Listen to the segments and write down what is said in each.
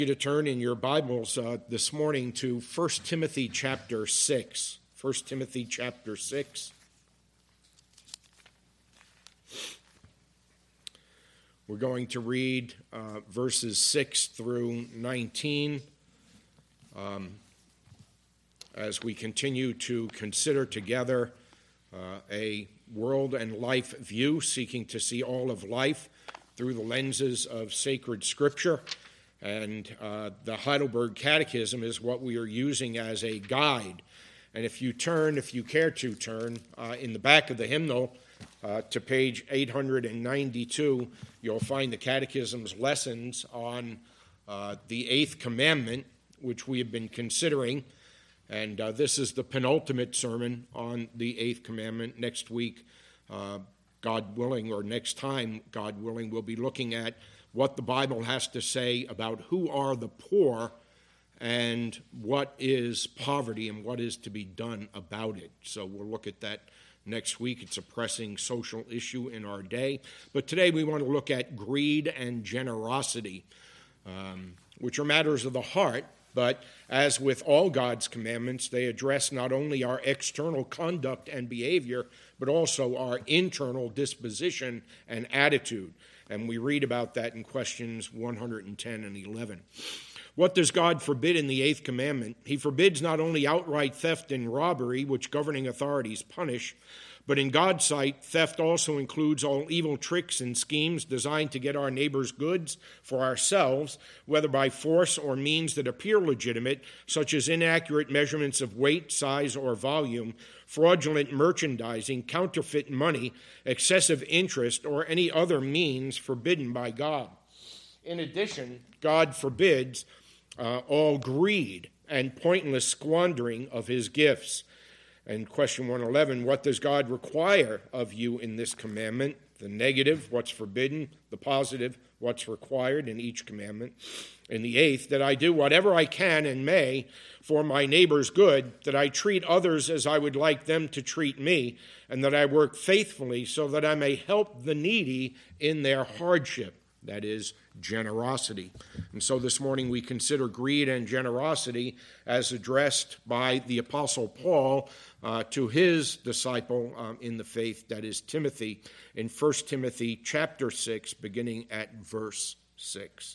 To turn in your Bibles this morning to 1 Timothy chapter 6. 1 Timothy chapter 6. We're going to read verses 6 through 19 as we continue to consider together a world and life view, seeking to see all of life through the lenses of sacred Scripture. And the Heidelberg Catechism is what we are using as a guide. And if you care to turn, in the back of the hymnal to page 892, you'll find the Catechism's lessons on the Eighth Commandment, which we have been considering. And this is the penultimate sermon on the Eighth Commandment. Next week, God willing, or next time, God willing, we'll be looking at what the Bible has to say about who are the poor and what is poverty and what is to be done about it. So we'll look at that next week. It's a pressing social issue in our day. But today we want to look at greed and generosity, which are matters of the heart. But as with all God's commandments, they address not only our external conduct and behavior, but also our internal disposition and attitude. And we read about that in questions 110 and 11. What does God forbid in the Eighth Commandment? He forbids not only outright theft and robbery, which governing authorities punish, but in God's sight, theft also includes all evil tricks and schemes designed to get our neighbor's goods for ourselves, whether by force or means that appear legitimate, such as inaccurate measurements of weight, size, or volume, fraudulent merchandising, counterfeit money, excessive interest, or any other means forbidden by God. In addition, God forbids all greed and pointless squandering of his gifts. And question 111, what does God require of you in this commandment? The negative, what's forbidden. The positive, what's required in each commandment. In the eighth, that I do whatever I can and may for my neighbor's good, that I treat others as I would like them to treat me, and that I work faithfully so that I may help the needy in their hardship. That is generosity. And so this morning we consider greed and generosity as addressed by the Apostle Paul to his disciple in the faith, that is Timothy, in 1 Timothy chapter 6, beginning at verse 6.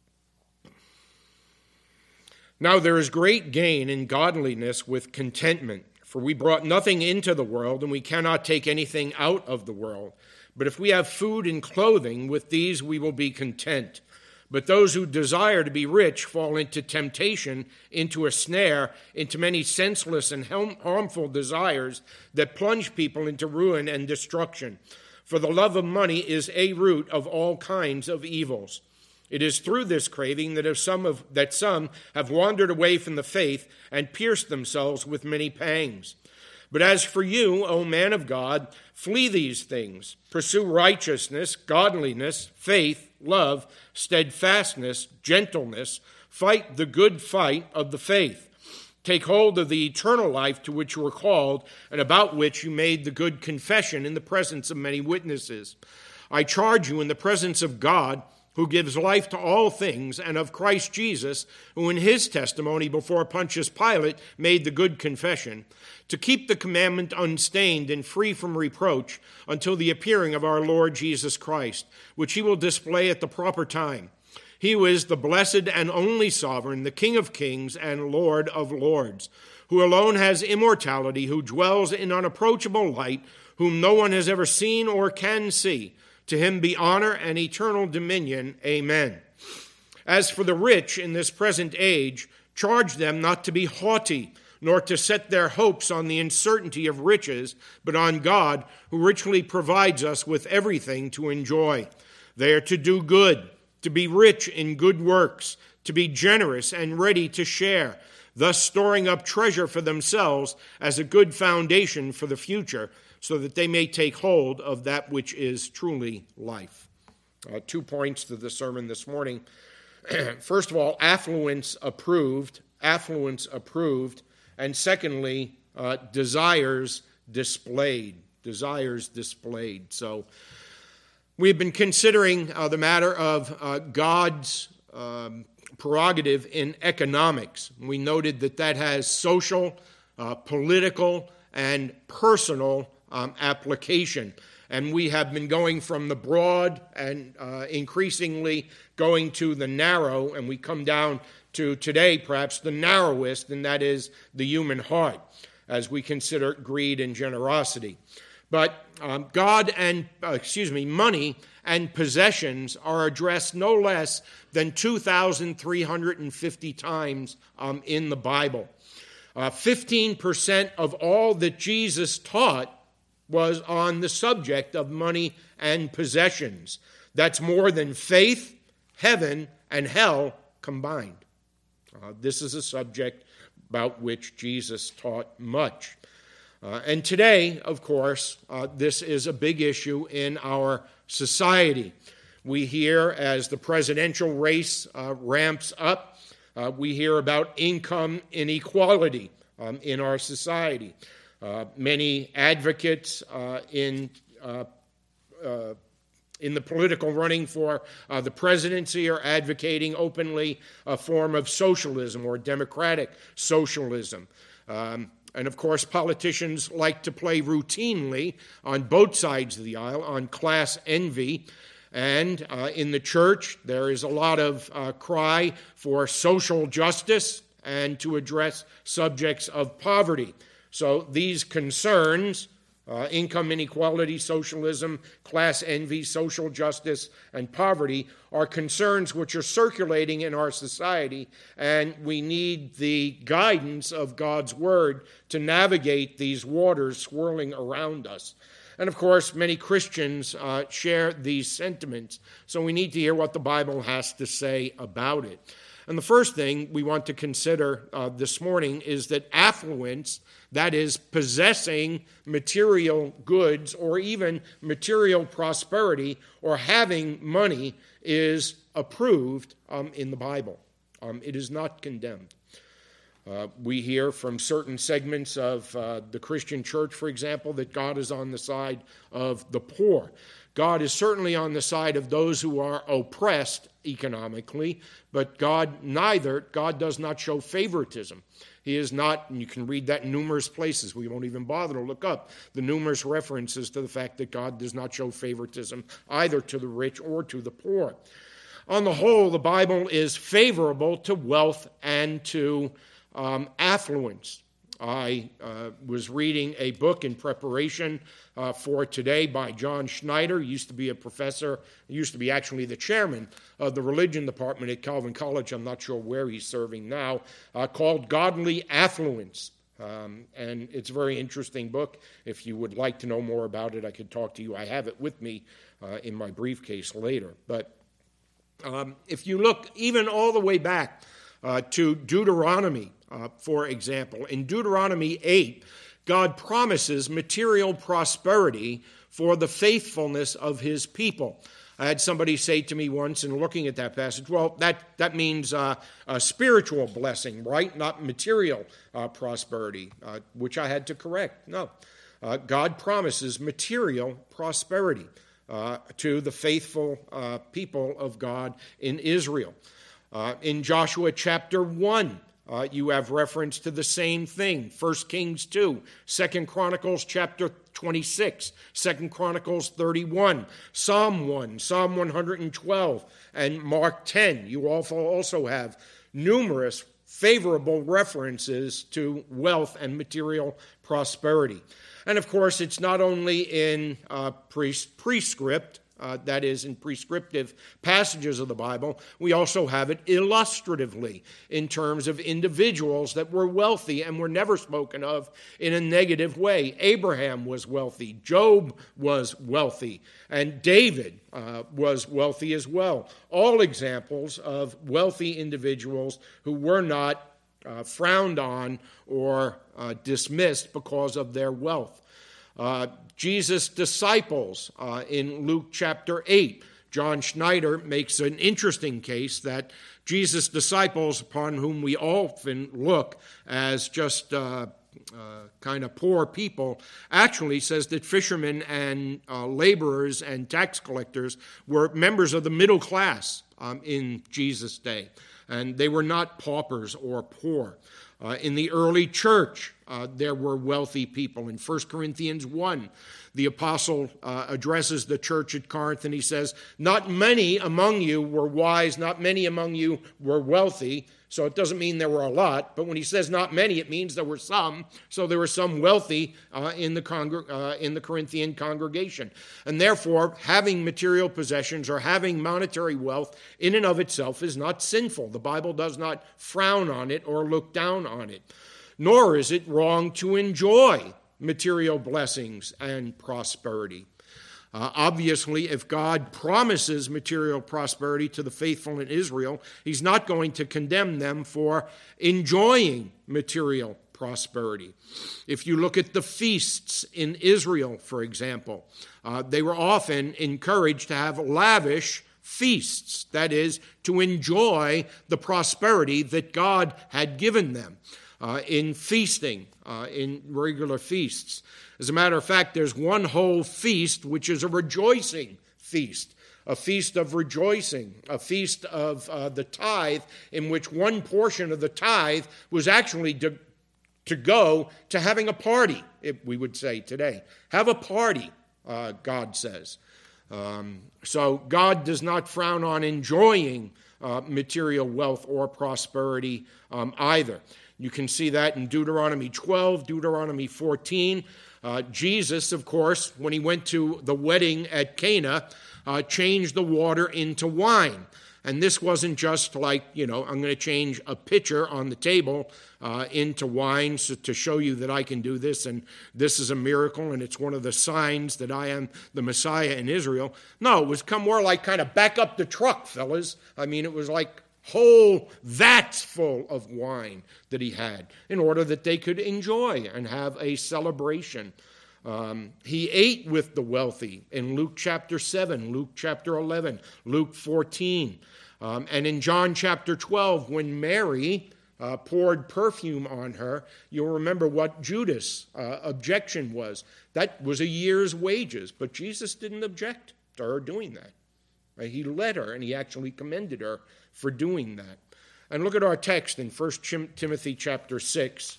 Now there is great gain in godliness with contentment, for we brought nothing into the world, and we cannot take anything out of the world. But if we have food and clothing, with these we will be content. But those who desire to be rich fall into temptation, into a snare, into many senseless and harmful desires that plunge people into ruin and destruction. For the love of money is a root of all kinds of evils. It is through this craving that some have wandered away from the faith and pierced themselves with many pangs. But as for you, O man of God, flee these things. Pursue righteousness, godliness, faith, love, steadfastness, gentleness. Fight the good fight of the faith. Take hold of the eternal life to which you were called, and about which you made the good confession in the presence of many witnesses. I charge you in the presence of God, who gives life to all things, and of Christ Jesus, who in his testimony before Pontius Pilate made the good confession, to keep the commandment unstained and free from reproach until the appearing of our Lord Jesus Christ, which he will display at the proper time. He who is the blessed and only sovereign, the King of kings and Lord of lords, who alone has immortality, who dwells in unapproachable light, whom no one has ever seen or can see. To him be honor and eternal dominion. Amen. As for the rich in this present age, charge them not to be haughty, nor to set their hopes on the uncertainty of riches, but on God, who richly provides us with everything to enjoy. They are to do good, to be rich in good works, to be generous and ready to share, thus storing up treasure for themselves as a good foundation for the future, so that they may take hold of that which is truly life. 2 points to the sermon this morning. First of all, affluence approved, and secondly, desires displayed. So we've been considering the matter of God's prerogative in economics. We noted that that has social, political, and personal application. And we have been going from the broad and increasingly going to the narrow, and we come down to today perhaps the narrowest, and that is the human heart, as we consider greed and generosity. But money and possessions are addressed no less than 2,350 times in the Bible. 15% of all that Jesus taught was on the subject of money and possessions. That's more than faith, heaven, and hell combined. This is a subject about which Jesus taught much. And today, of course, this is a big issue in our society. We hear as the presidential race ramps up, we hear about income inequality in our society. Many advocates in the political running for the presidency are advocating openly a form of socialism or democratic socialism. And of course, politicians like to play routinely on both sides of the aisle on class envy. And in the church, there is a lot of cry for social justice and to address subjects of poverty. So these concerns, income inequality, socialism, class envy, social justice, and poverty, are concerns which are circulating in our society, and we need the guidance of God's Word to navigate these waters swirling around us. And of course, many Christians share these sentiments, so we need to hear what the Bible has to say about it. And the first thing we want to consider this morning is that affluence, that is, possessing material goods or even material prosperity or having money, is approved in the Bible. It is not condemned. We hear from certain segments of the Christian church, for example, that God is on the side of the poor. God is certainly on the side of those who are oppressed economically, but God does not show favoritism. He is not, and you can read that in numerous places. We won't even bother to look up the numerous references to the fact that God does not show favoritism either to the rich or to the poor. On the whole, the Bible is favorable to wealth and to affluence. I was reading a book in preparation for today by John Schneider. He used to be a professor, he used to be actually the chairman of the religion department at Calvin College. I'm not sure where he's serving now, called Godly Affluence. And it's a very interesting book. If you would like to know more about it, I could talk to you. I have it with me in my briefcase later. But if you look even all the way back to Deuteronomy, for example, in Deuteronomy 8, God promises material prosperity for the faithfulness of his people. I had somebody say to me once in looking at that passage, well, that means a spiritual blessing, right? Not material prosperity, which I had to correct. No, God promises material prosperity to the faithful people of God in Israel. In Joshua chapter 1, you have reference to the same thing. 1 Kings 2, 2 Chronicles chapter 26, 2 Chronicles 31, Psalm 1, Psalm 112, and Mark 10. You also have numerous favorable references to wealth and material prosperity. And of course, it's not only in prescript, that is, in prescriptive passages of the Bible, we also have it illustratively in terms of individuals that were wealthy and were never spoken of in a negative way. Abraham was wealthy, Job was wealthy, and David was wealthy as well. All examples of wealthy individuals who were not frowned on or dismissed because of their wealth. Jesus' disciples in Luke chapter 8. John Schneider makes an interesting case that Jesus' disciples, upon whom we often look as just kind of poor people, actually says that fishermen and laborers and tax collectors were members of the middle class in Jesus' day. and they were not paupers or poor. In the early church, there were wealthy people. In 1 Corinthians 1, the apostle addresses the church at Corinth, and he says, not many among you were wise, not many among you were wealthy. So it doesn't mean there were a lot, but when he says not many, it means there were some. So there were some wealthy in the Corinthian congregation. And therefore, having material possessions or having monetary wealth in and of itself is not sinful. The Bible does not frown on it or look down on it. Nor is it wrong to enjoy material blessings and prosperity. Obviously, if God promises material prosperity to the faithful in Israel, he's not going to condemn them for enjoying material prosperity. If you look at the feasts in Israel, for example, they were often encouraged to have lavish feasts, that is, to enjoy the prosperity that God had given them in feasting, in regular feasts. As a matter of fact, there's one whole feast which is a rejoicing feast, a feast of rejoicing, a feast of the tithe, in which one portion of the tithe was actually to go to having a party, we would say today. Have a party, God says. So God does not frown on enjoying material wealth or prosperity either. You can see that in Deuteronomy 12, Deuteronomy 14. Jesus, of course, when he went to the wedding at Cana, changed the water into wine. And this wasn't just like, I'm going to change a pitcher on the table into wine to show you that I can do this, and this is a miracle, and it's one of the signs that I am the Messiah in Israel. No, it was more like kind of back up the truck, fellas. I mean, it was like whole vats full of wine that he had in order that they could enjoy and have a celebration. He ate with the wealthy in Luke chapter 7, Luke chapter 11, Luke 14. And in John chapter 12, when Mary poured perfume on her, you'll remember what Judas' objection was. That was a year's wages, but Jesus didn't object to her doing that. He led her, and he actually commended her for doing that. And look at our text in 1 Timothy chapter 6,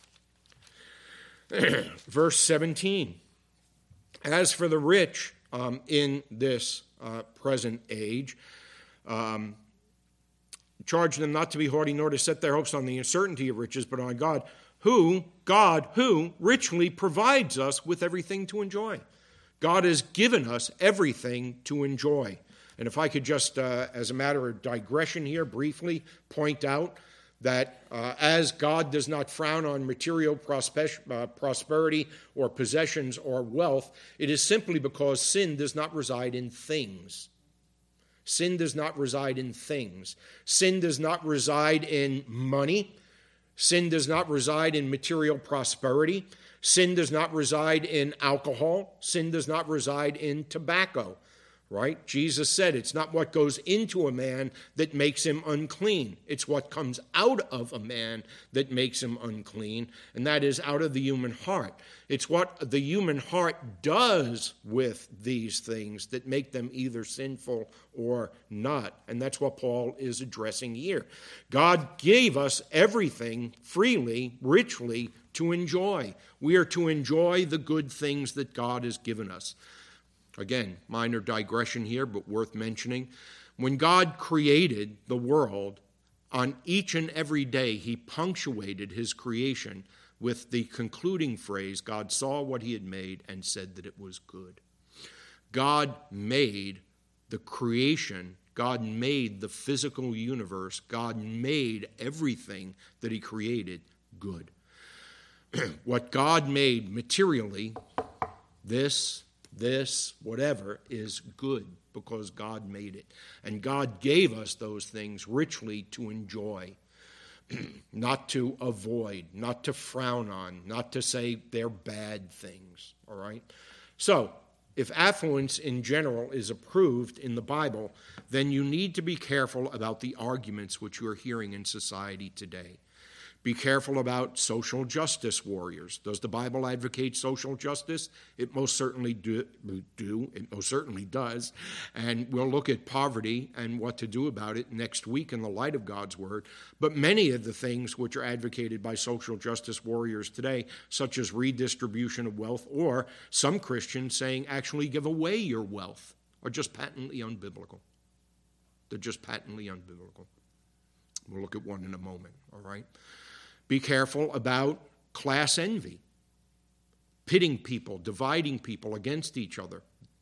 verse 17. As for the rich in this present age, charge them not to be haughty, nor to set their hopes on the uncertainty of riches, but on God who richly provides us with everything to enjoy. God has given us everything to enjoy. And if I could just, as a matter of digression here, briefly point out that as God does not frown on material prosperity or possessions or wealth, it is simply because sin does not reside in things. Sin does not reside in things. Sin does not reside in money. Sin does not reside in material prosperity. Sin does not reside in alcohol. Sin does not reside in tobacco. Right? Jesus said it's not what goes into a man that makes him unclean. It's what comes out of a man that makes him unclean, and that is out of the human heart. It's what the human heart does with these things that make them either sinful or not. And that's what Paul is addressing here. God gave us everything freely, richly, to enjoy. We are to enjoy the good things that God has given us. Again, minor digression here, but worth mentioning. When God created the world, on each and every day, he punctuated his creation with the concluding phrase, God saw what he had made and said that it was good. God made the creation. God made the physical universe. God made everything that he created good. What God made materially, this, whatever, is good because God made it. And God gave us those things richly to enjoy, not to avoid, not to frown on, not to say they're bad things, all right? So, if affluence in general is approved in the Bible, then you need to be careful about the arguments which you are hearing in society today. Be careful about social justice warriors. Does the Bible advocate social justice? It most certainly It most certainly does. And we'll look at poverty and what to do about it next week in the light of God's word. But many of the things which are advocated by social justice warriors today, such as redistribution of wealth, or some Christians saying actually give away your wealth, are just patently unbiblical. They're just patently unbiblical. We'll look at one in a moment, all right? Be careful about class envy, pitting people, dividing people against each other,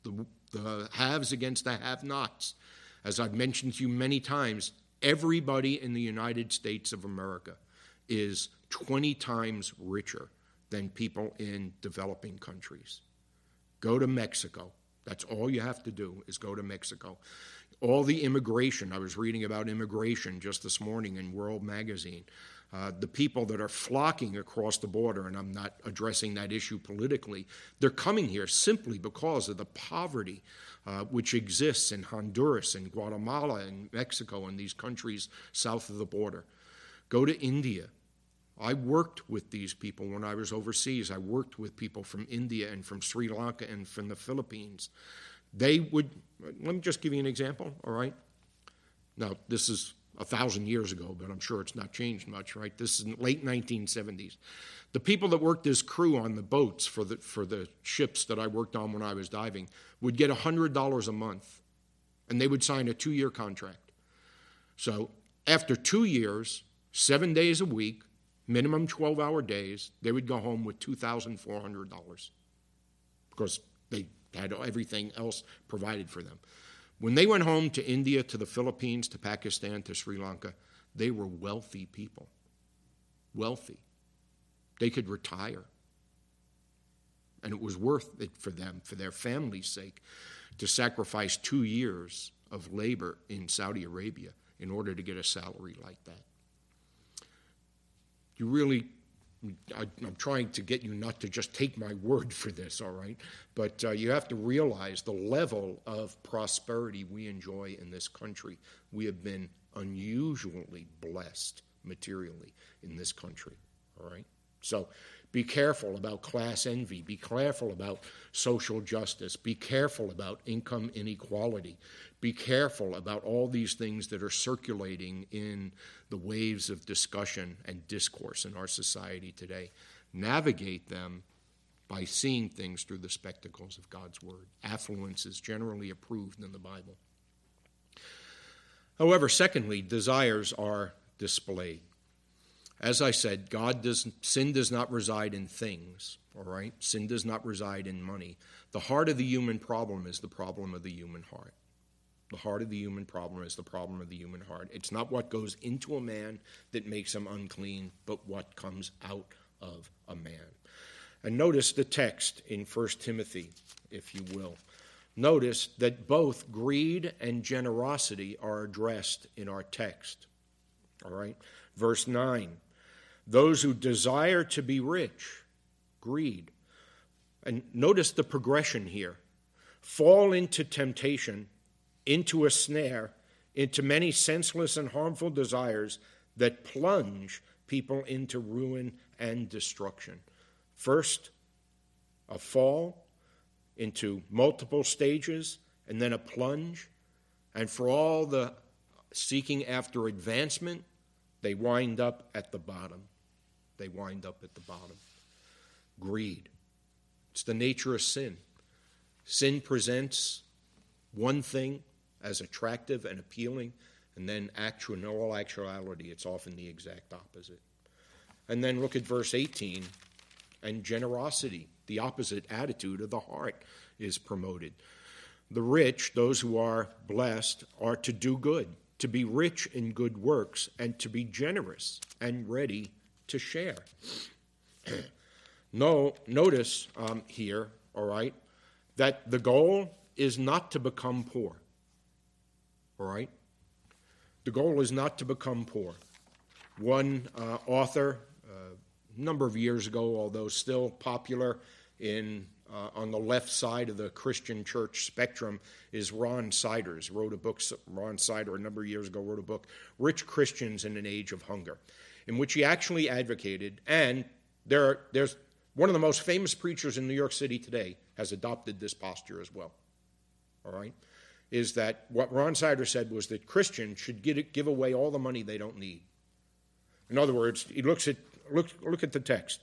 the haves against the have-nots. As I've mentioned to you many times, everybody in the United States of America is 20 times richer than people in developing countries. Go to Mexico. That's all you have to do is go to Mexico. All the immigration, I was reading about immigration just this morning in World Magazine. The people that are flocking across the border, and I'm not addressing that issue politically, they're coming here simply because of the poverty which exists in Honduras and Guatemala and Mexico and these countries south of the border. Go to India. I worked with these people when I was overseas. I worked with people from India and from Sri Lanka and from the Philippines. They would, let me just give you an example, all right? Now, this is 1,000 years ago, but I'm sure it's not changed much, right? This is in late 1970s. The people that worked as crew on the boats for the ships that I worked on when I was diving would get $100 a month, and they would sign a 2-year contract. So after 2 years, 7 days a week, minimum 12-hour days, they would go home with $2,400 because they had everything else provided for them. When they went home to India, to the Philippines, to Pakistan, to Sri Lanka, they were wealthy people. Wealthy. They could retire. And it was worth it for them, for their family's sake, to sacrifice 2 years of labor in Saudi Arabia in order to get a salary like that. I'm trying to get you not to just take my word for this, all right? But you have to realize the level of prosperity we enjoy in this country. We have been unusually blessed materially in this country, all right? So be careful about class envy. Be careful about social justice. Be careful about income inequality. Be careful about all these things that are circulating in the waves of discussion and discourse in our society today. Navigate them by seeing things through the spectacles of God's Word. Affluence is generally approved in the Bible. However, secondly, desires are displayed. As I said, sin does not reside in things, all right? Sin does not reside in money. The heart of the human problem is the problem of the human heart. The heart of the human problem is the problem of the human heart. It's not what goes into a man that makes him unclean, but what comes out of a man. And notice the text in 1 Timothy, if you will. Notice that both greed and generosity are addressed in our text. All right? Verse 9, those who desire to be rich, greed. And notice the progression here. Fall into temptation, into a snare, into many senseless and harmful desires that plunge people into ruin and destruction. First, a fall into multiple stages, and then a plunge. And for all the seeking after advancement, they wind up at the bottom. They wind up at the bottom. Greed. It's the nature of sin. Sin presents one thing as attractive and appealing, and then in all actuality, it's often the exact opposite. And then look at verse 18, and generosity, the opposite attitude of the heart, is promoted. The rich, those who are blessed, are to do good, to be rich in good works, and to be generous and ready to share. Notice here, all right, that the goal is not to become poor. All right? The goal is not to become poor. One author, a number of years ago, although still popular on the left side of the Christian church spectrum, is Ron Siders. Ron Sider, a number of years ago, wrote a book, Rich Christians in an Age of Hunger. in which he actually advocated, and there's one of the most famous preachers in New York City today has adopted this posture as well, all right, is that what Ron Sider said was that Christians should give away all the money they don't need. In other words, he look at the text.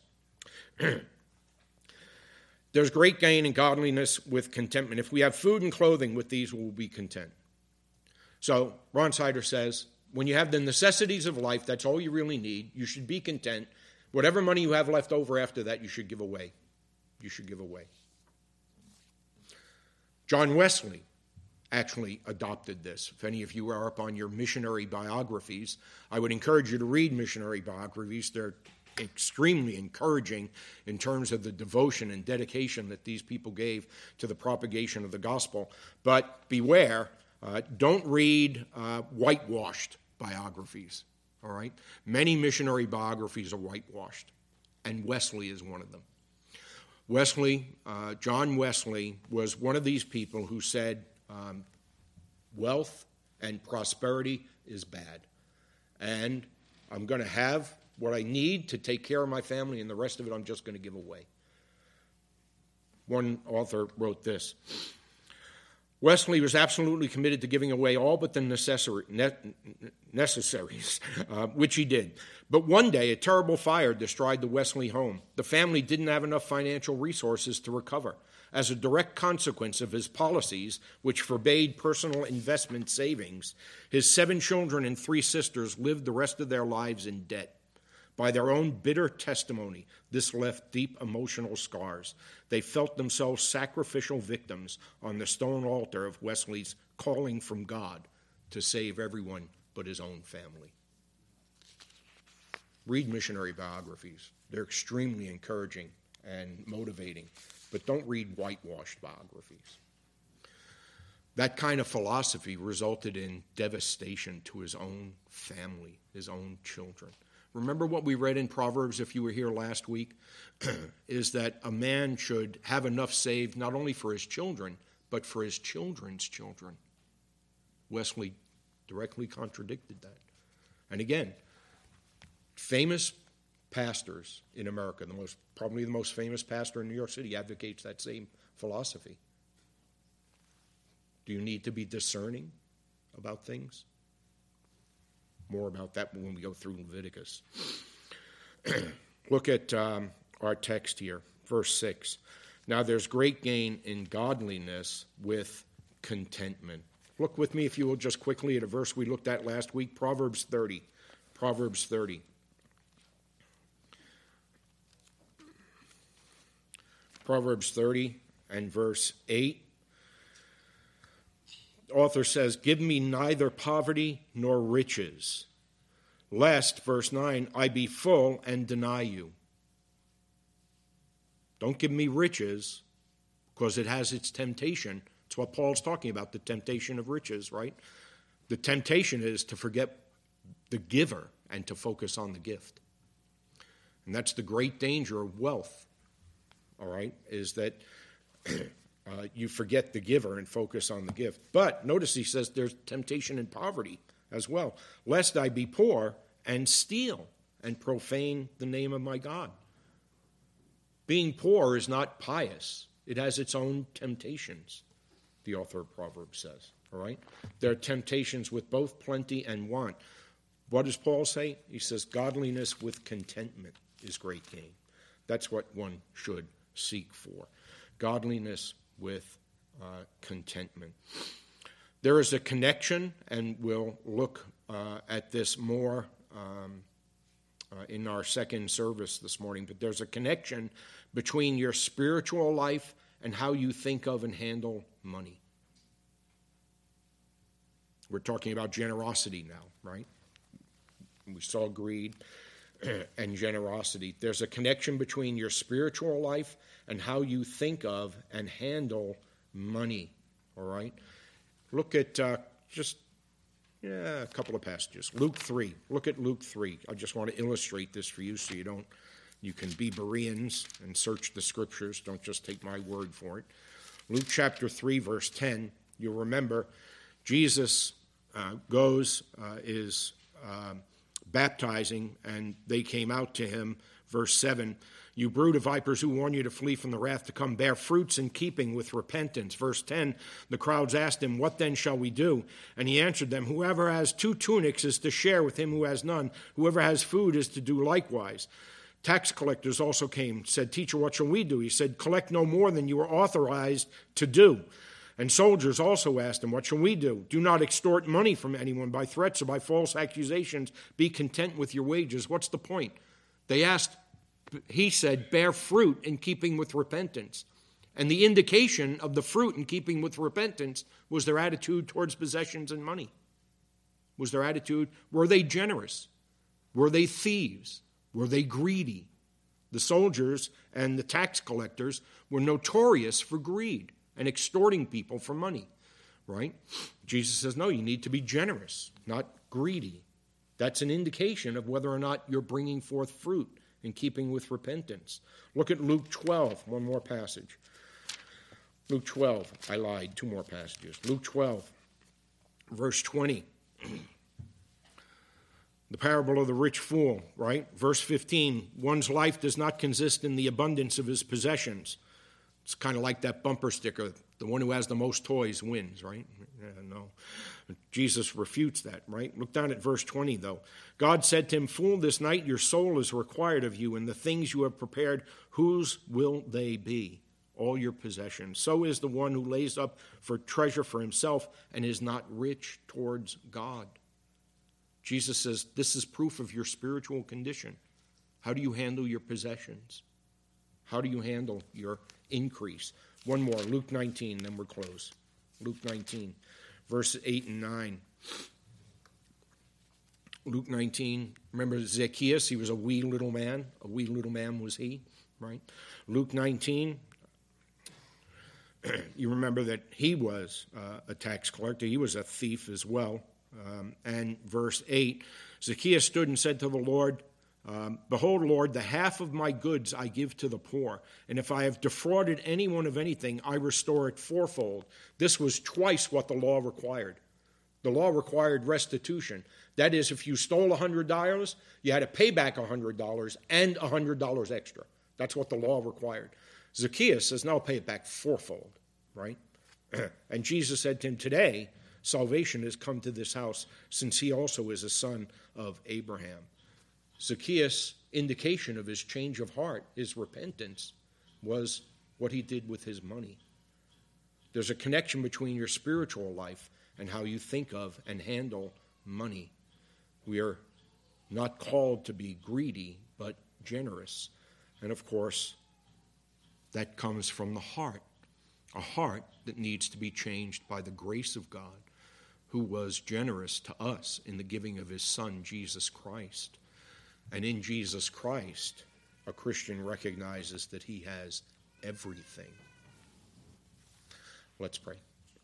There's great gain in godliness with contentment. If we have food and clothing, with these we will be content. So Ron Sider says, when you have the necessities of life, that's all you really need. You should be content. Whatever money you have left over after that, you should give away. You should give away. John Wesley actually adopted this. If any of you are up on your missionary biographies, I would encourage you to read missionary biographies. They're extremely encouraging in terms of the devotion and dedication that these people gave to the propagation of the gospel. But beware, don't read whitewashed biographies, all right? Many missionary biographies are whitewashed, and Wesley is one of them. John Wesley was one of these people who said wealth and prosperity is bad, and I'm going to have what I need to take care of my family, and the rest of it I'm just going to give away. One author wrote this: Wesley was absolutely committed to giving away all but the necessaries, which he did. But one day, a terrible fire destroyed the Wesley home. The family didn't have enough financial resources to recover. As a direct consequence of his policies, which forbade personal investment savings, his 7 children and 3 sisters lived the rest of their lives in debt. By their own bitter testimony, this left deep emotional scars. They felt themselves sacrificial victims on the stone altar of Wesley's calling from God to save everyone but his own family. Read missionary biographies. They're extremely encouraging and motivating, but don't read whitewashed biographies. That kind of philosophy resulted in devastation to his own family, his own children. Remember what we read in Proverbs, if you were here last week, is that a man should have enough saved not only for his children, but for his children's children. Wesley directly contradicted that. And again, famous pastors in America, probably the most famous pastor in New York City, advocates that same philosophy. Do you need to be discerning about things? More about that when we go through Leviticus. Look at our text here, verse 6. Now there's great gain in godliness with contentment. Look with me, if you will, just quickly at a verse we looked at last week, Proverbs 30. Proverbs 30. Proverbs 30 and verse 8. The author says, give me neither poverty nor riches, lest, verse 9, I be full and deny you. Don't give me riches, because it has its temptation. It's what Paul's talking about, the temptation of riches, right? The temptation is to forget the giver and to focus on the gift. And that's the great danger of wealth, all right, is that you forget the giver and focus on the gift. But notice he says there's temptation in poverty as well. Lest I be poor and steal and profane the name of my God. Being poor is not pious. It has its own temptations, the author of Proverbs says. All right? There are temptations with both plenty and want. What does Paul say? He says godliness with contentment is great gain. That's what one should seek for. Godliness with contentment. There is a connection, and we'll look at this more in our second service this morning, but there's a connection between your spiritual life and how you think of and handle money. We're talking about generosity now, right? We saw greed and generosity. There's a connection between your spiritual life and how you think of and handle money, all right? Look at a couple of passages. Luke 3. Look at Luke 3. I just want to illustrate this for you so you can be Bereans and search the scriptures. Don't just take my word for it. Luke chapter 3, verse 10. You'll remember Jesus is baptizing, and they came out to him. Verse 7, you brood of vipers, who warn you to flee from the wrath to come, bear fruits in keeping with repentance. Verse 10, the crowds asked him, what then shall we do? And he answered them, whoever has 2 tunics is to share with him who has none. Whoever has food is to do likewise. Tax collectors also came, said, teacher, what shall we do? He said, collect no more than you are authorized to do. And soldiers also asked him, what shall we do? Do not extort money from anyone by threats or by false accusations. Be content with your wages. What's the point? They asked, he said, bear fruit in keeping with repentance. And the indication of the fruit in keeping with repentance was their attitude towards possessions and money. Was their attitude, were they generous? Were they thieves? Were they greedy? The soldiers and the tax collectors were notorious for greed and extorting people for money, right? Jesus says, no, you need to be generous, not greedy. That's an indication of whether or not you're bringing forth fruit in keeping with repentance. Look at Luke 12, one more passage. Luke 12, I lied, 2 more passages. Luke 12, verse 20. The parable of the rich fool, right? Verse 15, one's life does not consist in the abundance of his possessions. It's kind of like that bumper sticker, the one who has the most toys wins, right? No. Jesus refutes that, right? Look down at verse 20, though. God said to him, fool, this night your soul is required of you, and the things you have prepared, whose will they be? All your possessions. So is the one who lays up for treasure for himself and is not rich towards God. Jesus says, this is proof of your spiritual condition. How do you handle your possessions? How do you handle your increase? One more, Luke 19, then we're close. Luke 19, verses 8 and 9. Luke 19, remember Zacchaeus? He was a wee little man. A wee little man was he, right? Luke 19, you remember that he was a tax collector. He was a thief as well. And verse 8, Zacchaeus stood and said to the Lord, behold, Lord, the half of my goods I give to the poor, and if I have defrauded anyone of anything, I restore it fourfold. This was twice what the law required. The law required restitution. That is, if you stole $100, you had to pay back $100 and $100 extra. That's what the law required. Zacchaeus says, no, I'll pay it back fourfold, right? And Jesus said to him, today, salvation has come to this house, since he also is a son of Abraham. Zacchaeus' indication of his change of heart, his repentance, was what he did with his money. There's a connection between your spiritual life and how you think of and handle money. We are not called to be greedy, but generous. And of course, that comes from the heart, a heart that needs to be changed by the grace of God, who was generous to us in the giving of his Son, Jesus Christ. And in Jesus Christ, a Christian recognizes that he has everything. Let's pray.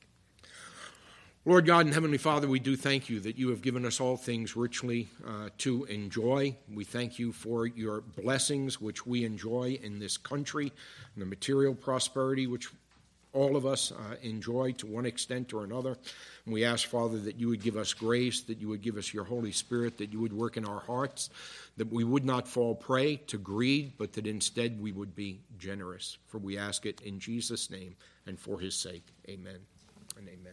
Lord God and Heavenly Father, we do thank you that you have given us all things richly to enjoy. We thank you for your blessings which we enjoy in this country, and the material prosperity which all of us enjoy to one extent or another. And we ask, Father, that you would give us grace, that you would give us your Holy Spirit, that you would work in our hearts, that we would not fall prey to greed, but that instead we would be generous. For we ask it in Jesus' name and for his sake. Amen and amen.